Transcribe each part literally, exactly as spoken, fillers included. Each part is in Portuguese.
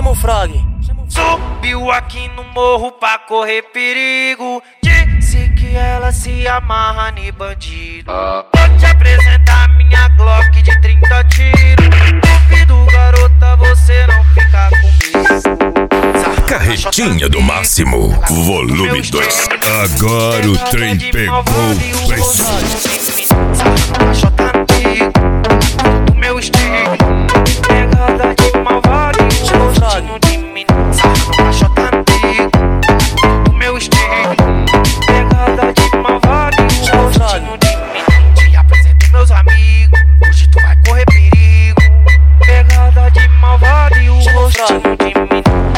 Chama o frag. Subiu aqui no morro pra correr perigo. Disse que ela se amarra em bandido. Vou te apresentar minha Glock de trinta tiros. Duvido, garota, você não ficar comigo. Carretinha do Máximo, volume dois. Agora o trem pegou pressão. Do meu estilo, pegada de malvado e o rostinho de menino. Sarra do meu estilo, pegada de malvado e o rostinho de menino. Te apresentei meus amigos, hoje tu vai correr perigo. Pegada de malvado e o rostinho de menino.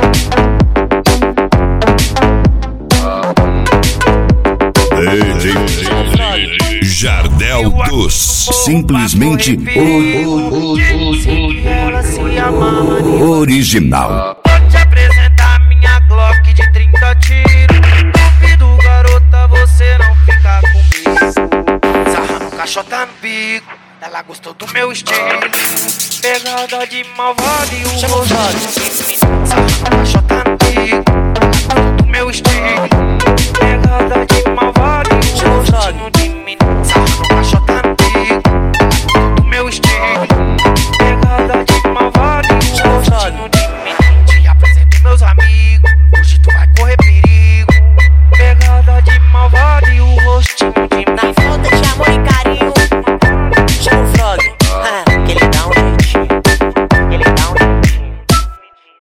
Jardel dos simplesmente o, o, o, o, original. Vou te apresentar minha Glock de trinta tiros. Duvido, garota, você não ficar comigo. Sarrando caixota no bico, ela gostou do meu estilo. Pegada de malvado e o rostinho de menino. Sarrando caixota no bico, ela gostou do meu estilo. Pegada de malvado e o rostinho